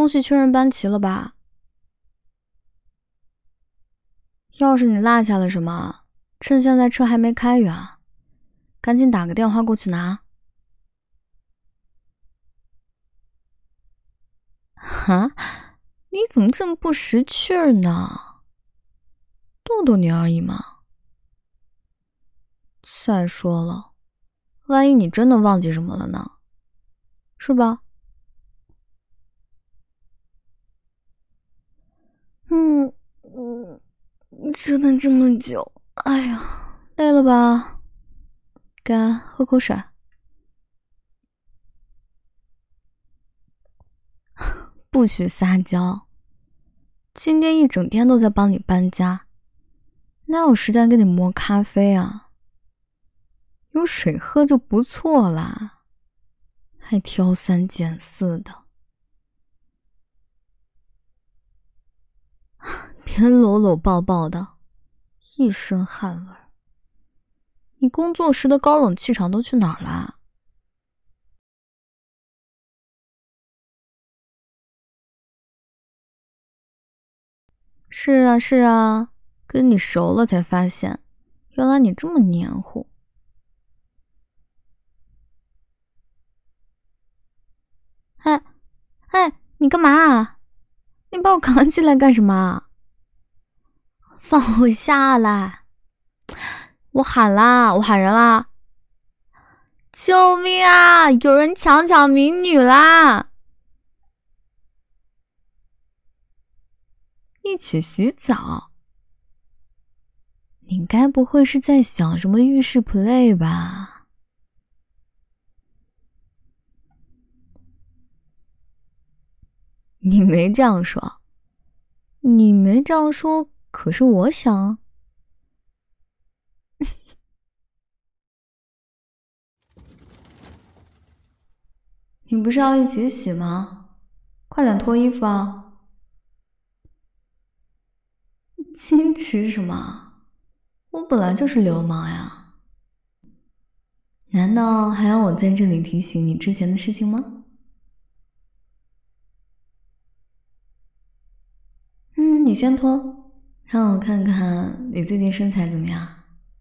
东西确认搬齐了吧？要是你落下了什么，趁现在车还没开远，赶紧打个电话过去拿。哈？你怎么这么不识趣儿呢？逗逗你而已嘛。再说了，万一你真的忘记什么了呢？是吧？折腾这么久，哎呀，累了吧？该喝口水。不许撒娇！今天一整天都在帮你搬家，哪有时间给你磨咖啡啊？有水喝就不错啦，还挑三拣四的。别搂搂抱抱的，一身汗味儿。你工作时的高冷气场都去哪儿啦？是啊是啊，跟你熟了才发现，原来你这么黏糊。哎哎，你干嘛啊？你把我扛起来干什么？放我下来！我喊啦，我喊人啦！救命啊！有人抢民女啦！一起洗澡？你该不会是在想什么浴室 play 吧？你没这样说，你没这样说，可是我想。你不是要一起洗吗？快点脱衣服啊！矜持什么？我本来就是流氓呀！难道还要我在这里提醒你之前的事情吗？你先脱，让我看看你最近身材怎么样。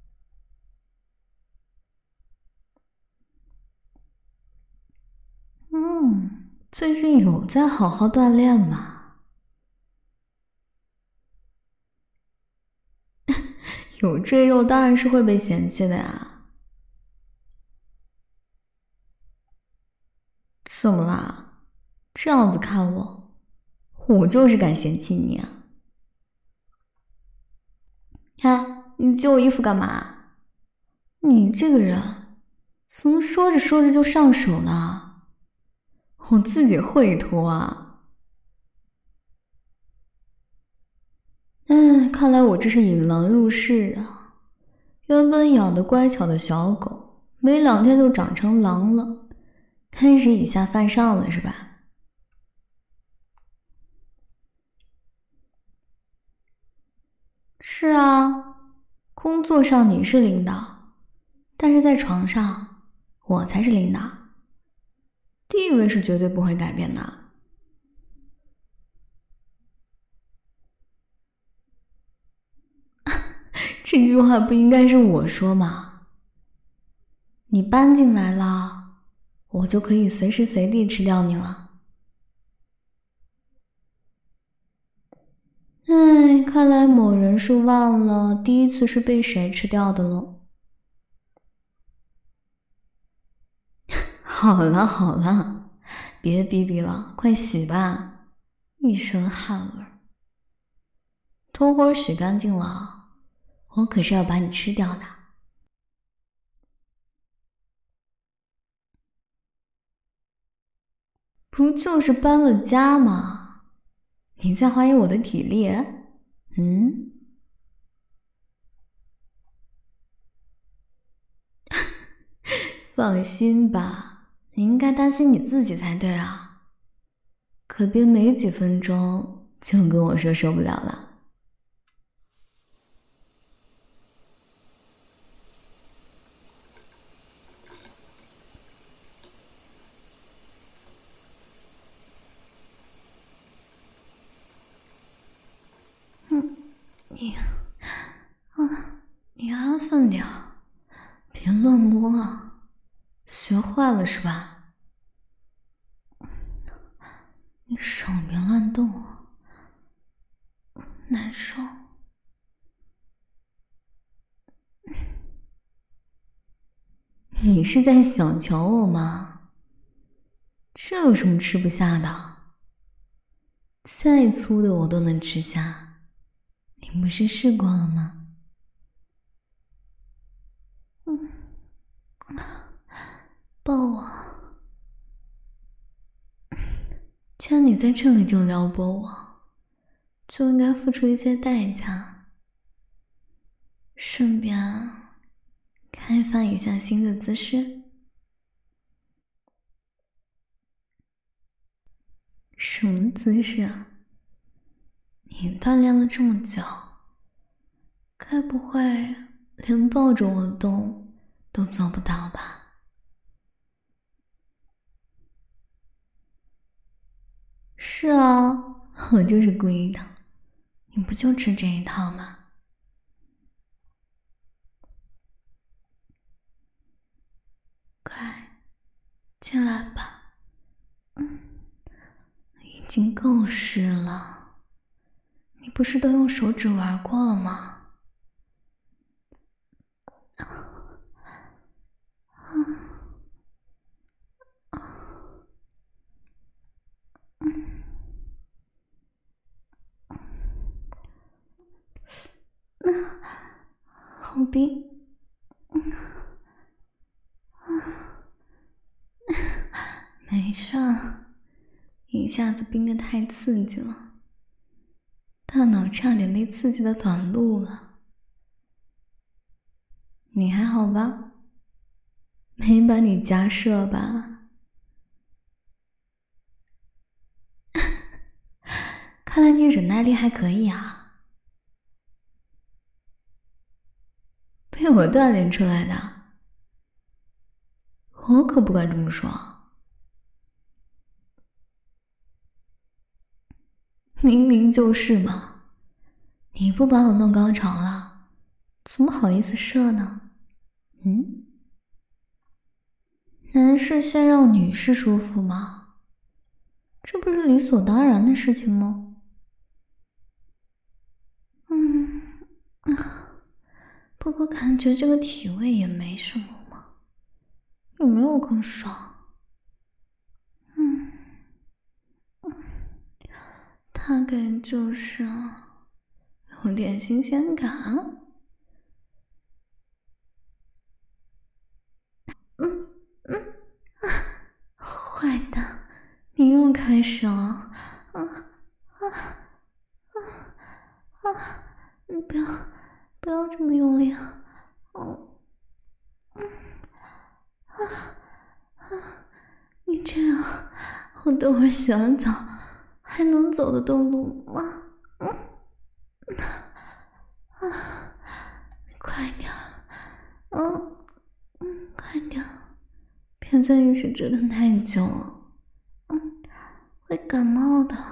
最近有在好好锻炼吗？有赘肉当然是会被嫌弃的呀。怎么啦？这样子看我，我就是敢嫌弃你啊！哎，你接我衣服干嘛？你这个人怎么说着说着就上手呢？我自己会脱啊。看来我这是引狼入室啊！原本养的乖巧的小狗，没2天就长成狼了，开始以下犯上了是吧？是啊，工作上你是领导，但是在床上我才是领导，地位是绝对不会改变的。这句话不应该是我说吗？你搬进来了，我就可以随时随地吃掉你了。看来某人是忘了第一次是被谁吃掉的了。好了好了，别逼逼了，快洗吧，一身汗味儿。等会儿洗干净了，我可是要把你吃掉的。不就是搬了家吗？你在怀疑我的体力？放心吧，你应该担心你自己才对啊，可别没几分钟就跟我说受不了了。 别乱摸啊，学坏了是吧？你手别乱动，难受。你是在小瞧我吗？这有什么吃不下的？再粗的我都能吃下，你不是试过了吗？抱我。既然你在这里就撩拨我，就应该付出一些代价，顺便开发一下新的姿势。什么姿势啊？你锻炼了这么久，该不会连抱着我动都做不到吧？是啊，我就是故意的，你不就吃这一套吗？快进来吧。已经够湿了，你不是都用手指玩过了吗？好冰。没事，一下子冰得太刺激了，大脑差点被刺激的短路了。你还好吧？没把你夹射吧？看来你忍耐力还可以啊，被我锻炼出来的。我可不敢这么说。明明就是嘛，你不把我弄高潮了，怎么好意思射呢？男士先让女士舒服吗？这不是理所当然的事情吗？不过感觉这个体位也没什么嘛，有没有更爽？大概就是有点新鲜感。坏蛋，你又开始了！你不要这么用力啊！你这样，我等会儿洗完澡还能走得动路吗？快点，快点，别在浴室折腾太久了，会感冒的。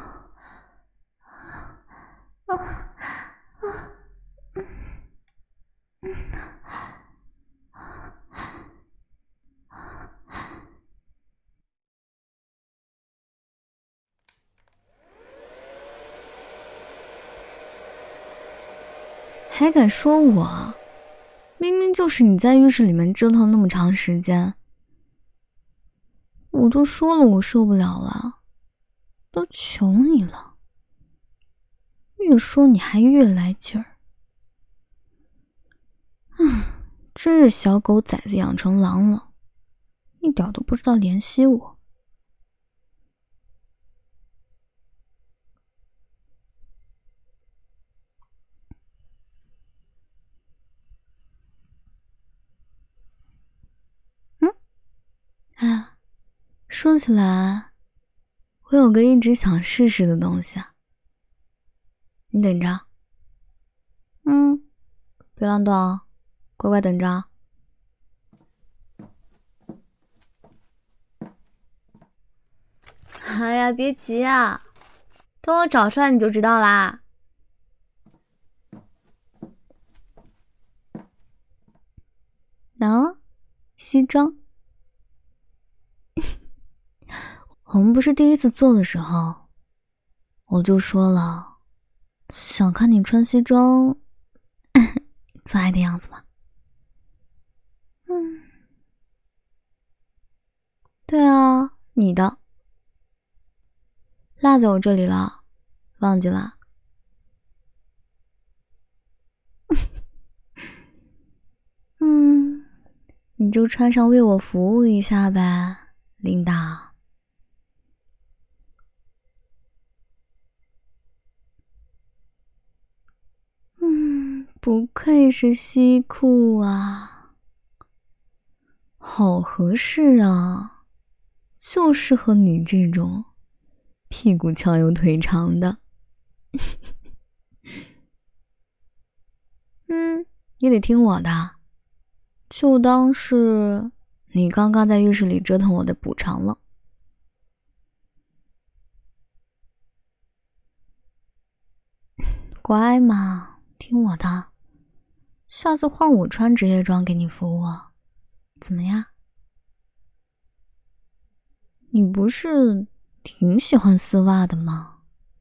还敢说我？明明就是你在浴室里面折腾那么长时间，我都说了我受不了了，都求你了，越说你还越来劲儿。真是小狗崽子养成狼了，一点都不知道怜惜我。说起来，我有个一直想试试的东西啊，你等着。别乱动，乖乖等着。哎呀，别急啊，等我找出来你就知道啦。 西装。我们不是第一次做的时候，我就说了，想看你穿西装做爱的样子吗？对啊，你的落在我这里了，忘记了？你就穿上为我服务一下呗，琳达。不愧是西裤啊，好合适啊，就适合你这种屁股翘又腿长的。也得听我的，就当是你刚刚在浴室里折腾我的补偿了。乖嘛，听我的，下次换我穿职业装给你服务，怎么样？你不是挺喜欢丝袜的吗？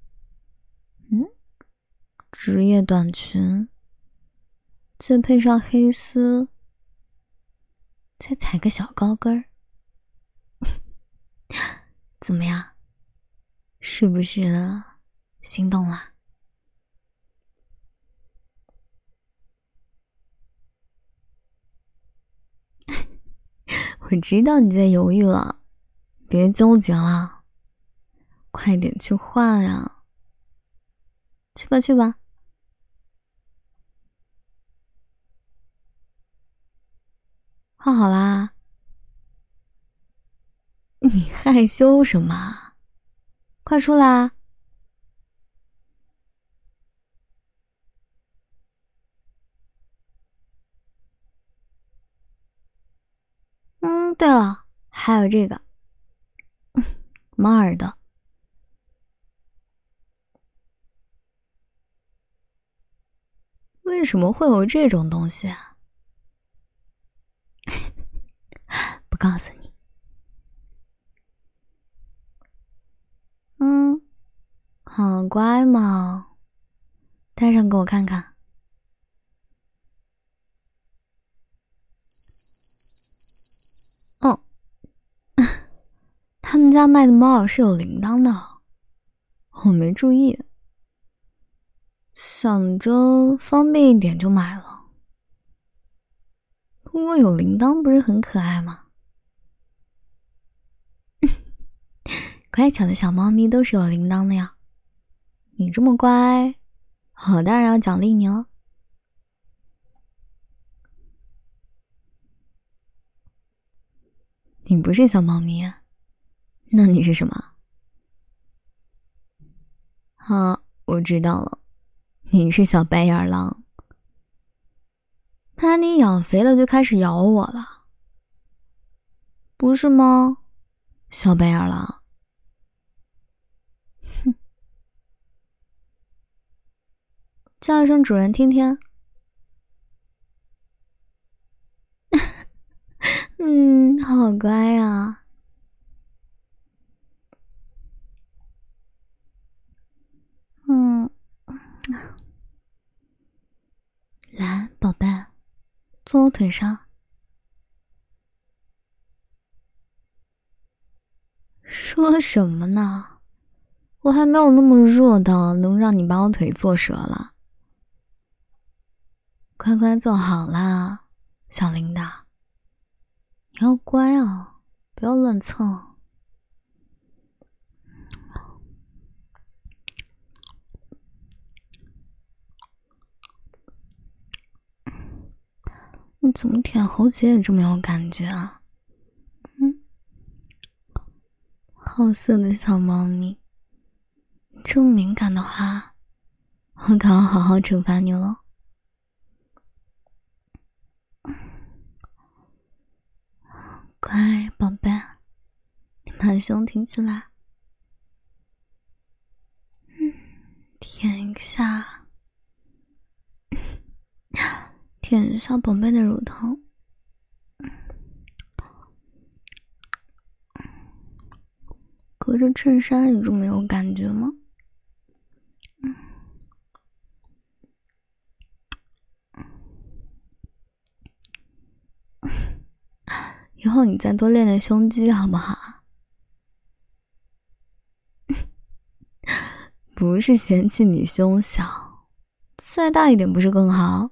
职业短裙，再配上黑丝，再踩个小高跟儿，怎么样？是不是心动啦？我知道你在犹豫了，别纠结了，快点去换呀！去吧去吧。换好啦。你害羞什么？快出来！对了，还有这个猫耳朵。为什么会有这种东西啊？不告诉你。好乖嘛，戴上给我看看。他们家卖的猫耳是有铃铛的，我没注意，想着方便一点就买了。不过有铃铛不是很可爱吗？乖巧的小猫咪都是有铃铛的呀。你这么乖，我当然要奖励你了。你不是小猫咪，那你是什么？我知道了，你是小白眼狼。把你养肥了就开始咬我了，不是吗？小白眼狼。哼，叫一声主人听听。好乖啊。来，宝贝，坐我腿上。说什么呢？我还没有那么弱到能让你把我腿坐折了。乖乖坐好啦，小琳达。你要乖啊，不要乱蹭。你怎么舔喉结也这么有感觉啊？好色的小猫咪，这么敏感的话，我可要好好惩罚你了。乖宝贝，你把胸挺起来。舔一下，舔一下宝贝的乳头。 隔着衬衫你就没有感觉吗？以后你再多练练胸肌好不好？不是嫌弃你胸小，再大一点不是更好？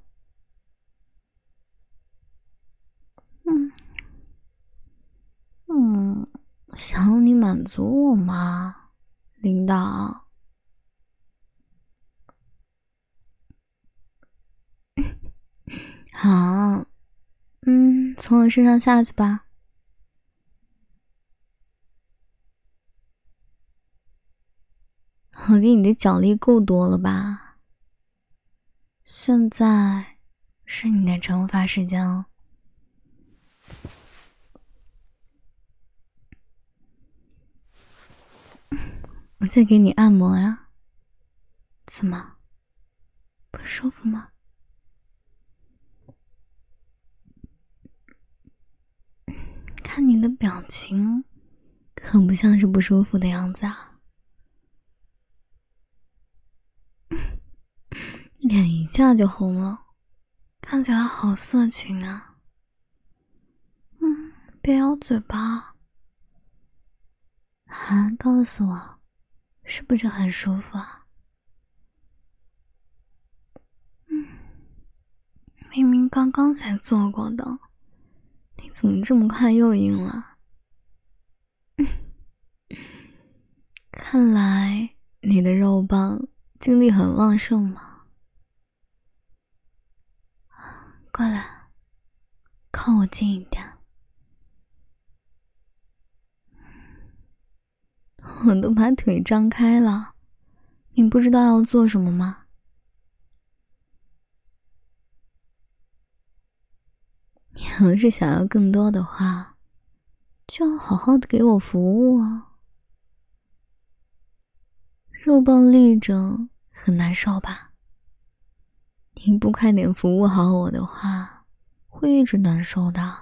想你满足我嘛，领导。好，从我身上下去吧。我给你的奖励够多了吧？现在是你的惩罚时间哦。我在给你按摩呀。怎么？不舒服吗？看你的表情，可不像是不舒服的样子啊。脸一下就红了，看起来好色情啊。别咬嘴巴。告诉我，是不是很舒服啊？明明刚刚才做过的，你怎么这么快又硬了？看来你的肉棒精力很旺盛嘛。过来，靠我近一点。我都把腿张开了，你不知道要做什么吗？你要是想要更多的话，就要好好的给我服务啊。肉棒立着很难受吧？你不快点服务好我的话，会一直难受的。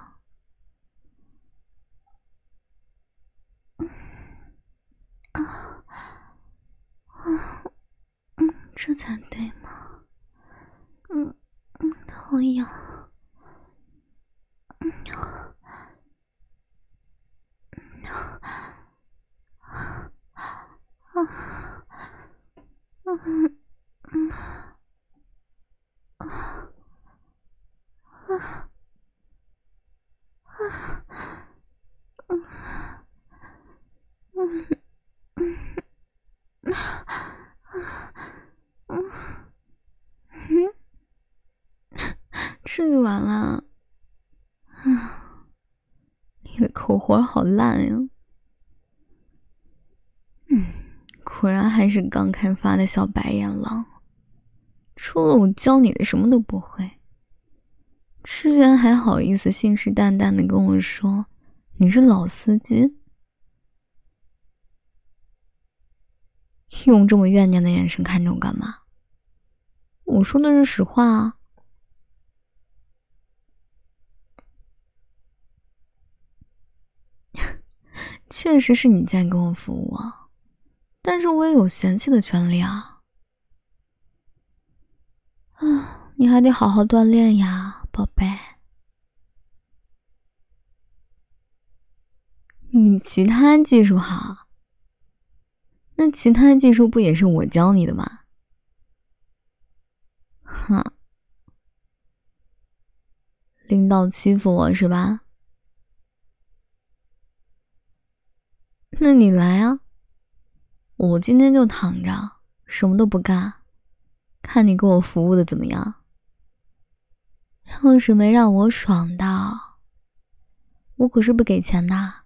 这才对嘛。好痒。吃就完了。你的口活好烂呀。果然还是刚开发的小白眼狼，除了我教你的什么都不会。之前还好意思信誓旦旦的跟我说你是老司机，用这么怨念的眼神看着我干嘛？我说的是实话啊。确实是你在跟我服务啊，但是我也有嫌弃的权利啊。你还得好好锻炼呀，宝贝。你其他技术好，那其他技术不也是我教你的吗？领导欺负我是吧？那你来啊，我今天就躺着，什么都不干，看你给我服务的怎么样。要是没让我爽到，我可是不给钱的。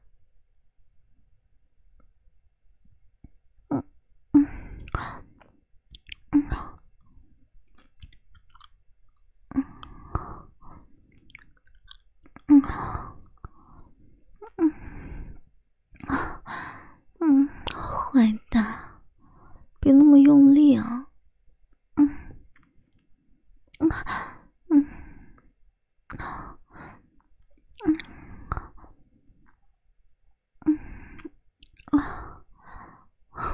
坏蛋，别那么用力啊。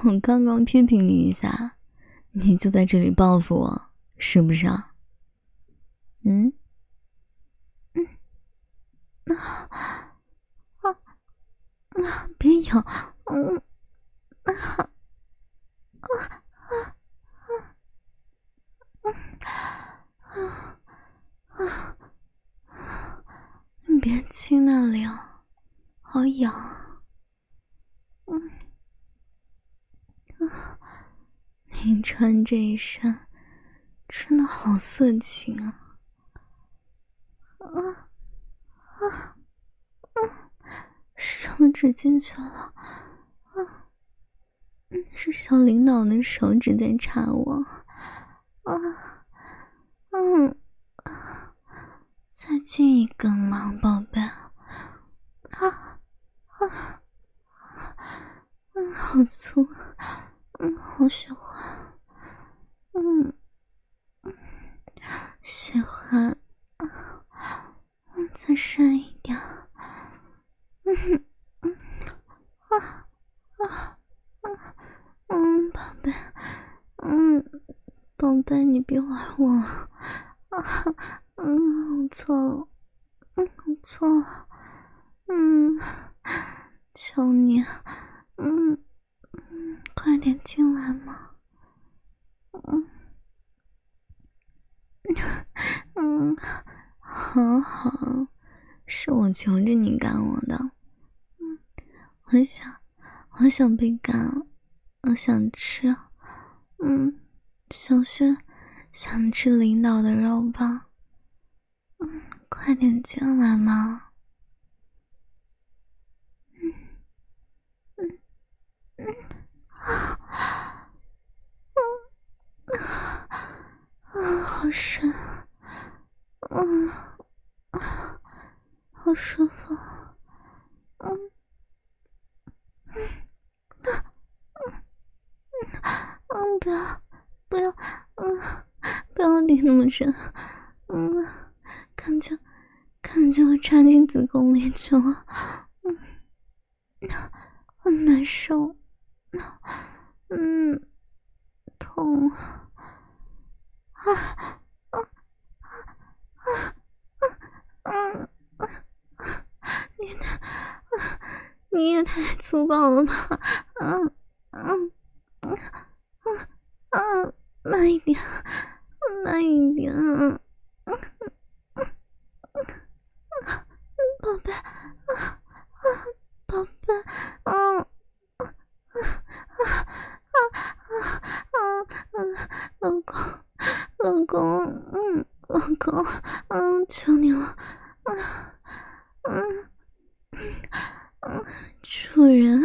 我刚刚批评你一下，你就在这里报复我，是不是啊？别咬，你别亲那里啊，好痒。你穿这一身真的好色情啊！手指进去了，是小领导的手指在插我，再进一根嘛，宝贝。好粗，好喜欢，喜欢，再深一点，宝贝，宝贝，你别玩我了，我错了，我错了，求你，快点进来嘛，好，是我求着你干我的，我想被干，我想吃，小轩想吃领导的肉棒，快点进来嘛，好深，好舒服，不要，不要顶那么深，感觉我插进子宫里去了，很难受，痛，你也太粗暴了吧，慢一点，宝贝，宝贝，老公，求你了，主人，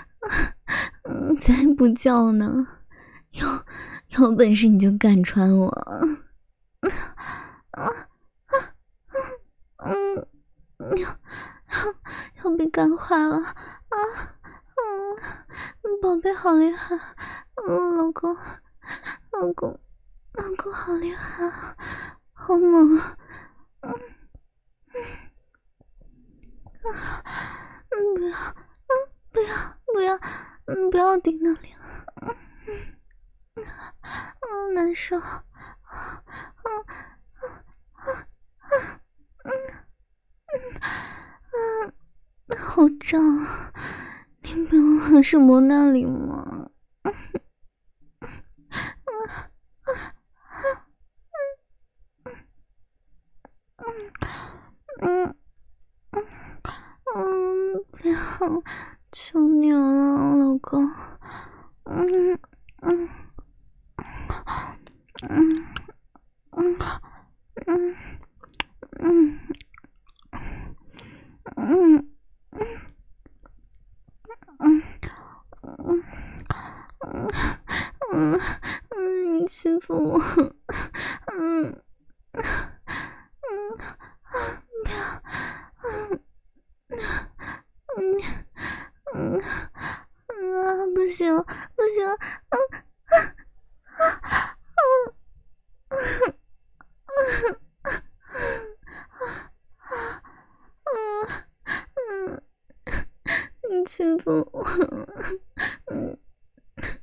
才不叫呢，有本事你就干穿我，要被干坏了啊！宝贝好厉害，老公好厉害，好猛啊！不要顶那里，难受，好胀，你不要老是摸那里吗？不要，求你了，老公，你欺负我，不行，你欺负我，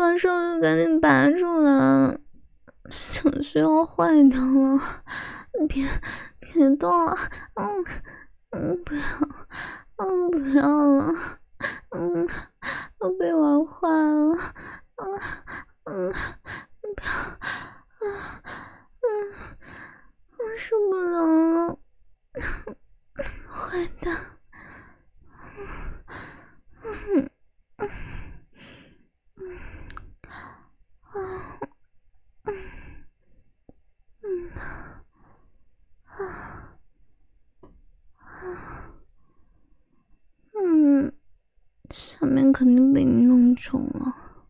把手就赶紧拔出来，程序要坏掉了，别动了，不要，不要了，都被玩坏了，不要，我受不了了，坏蛋，下面肯定被你弄肿了，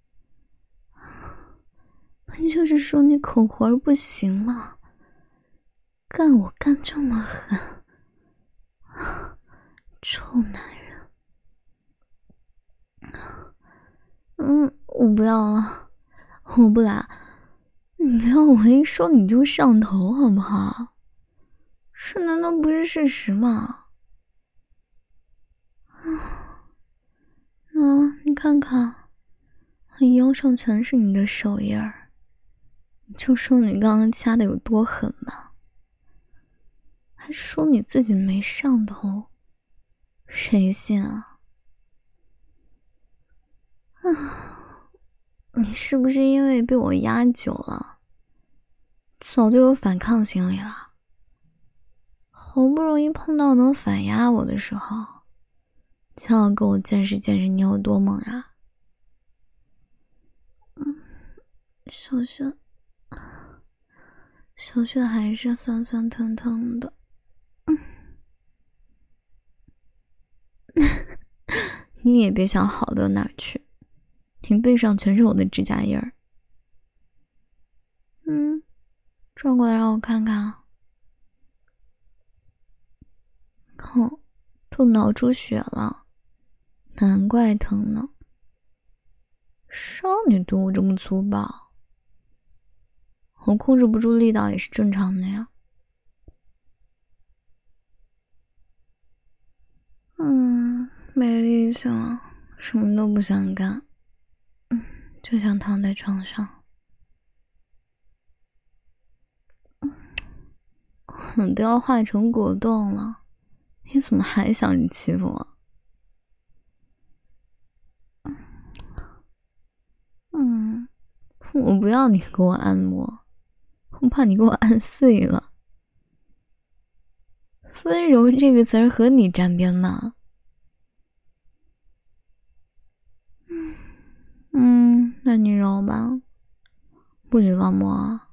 不就是说你口活不行吗？干我干这么狠，臭男人！我不要了，我不来。你不要我一说你就上头好不好？这难道不是事实吗？你看看，我腰上全是你的手印儿，你就说你刚刚掐的有多狠吧，还说你自己没上头，谁信啊？你是不是因为被我压久了，早就有反抗心理了？好不容易碰到能反压我的时候，就要给我见识见识你有多猛呀！小穴还是酸酸疼疼的。你也别想好到哪儿去，你背上全是我的指甲印儿。转过来让我看看。都挠出血了，难怪疼呢。少女对我这么粗暴，我控制不住力道也是正常的呀。没力气了，什么都不想干，就想躺在床上。我都要化成果冻了，你怎么还想着欺负我？我不要你给我按摩，我怕你给我按碎了。温柔这个词儿和你沾边吗？那你揉吧，不许乱摸啊。